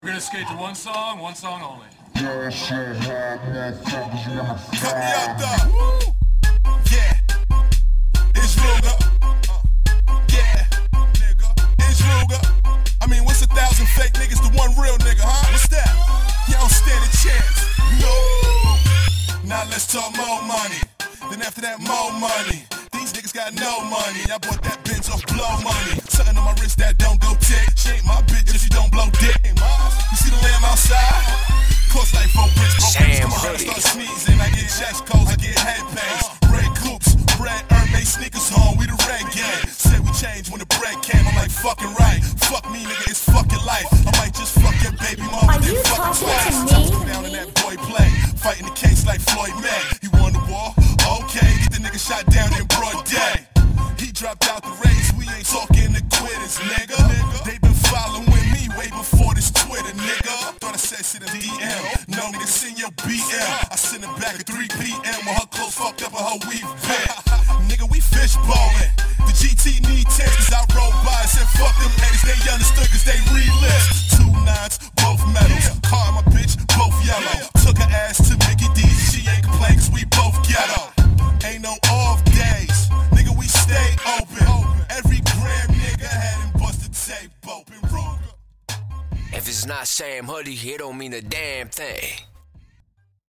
We're gonna skate to one song only. Cut me out though. Yeah. It's Ruger. Yeah. Nigga. It's Ruger. I mean, what's 1,000 fake niggas to one real nigga, huh? What's that? You don't stand a chance. No. Now let's talk more money. Then after that, more money. These niggas got no money. I bought that Benz off blow money. Something on my wrist that don't go tick. She ain't my bitch if she don't blow dick. You see the lamb outside? Cost like 4 bricks. Come on, I start sneezing. I get chest colds, I get head pains. Red coops, red Hermes sneakers on. We the red gang. Said we changed when the bread came. I'm like, fucking right. Fuck me, nigga, it's fucking life. I might just fuck your baby mama. Are you talking to me? Down in that boy play. Fighting the case like Floyd May. You won the war? Okay, get the nigga shot down in broad day. He dropped out the race, we ain't talking to quitters, nigga. They been following me way before this Twitter, nigga. Thought I said shit in DM. No, nigga, send your BM. I send it back at 3 p.m. when her clothes fucked up and her weave bent. Nigga, we fish ballin'. The GT need 10 cause I rolled by and said fuck them haters. They understood cause they relist. 2 nines, both metals. Car my bitch, both yellow. Took her ass to Mickey D's. She ain't complain cause we both ghetto. Ain't no off days, nigga, we stay open. Every gram nigga had him busted tape open. If it's not Sam Hoodie, it don't mean a damn thing.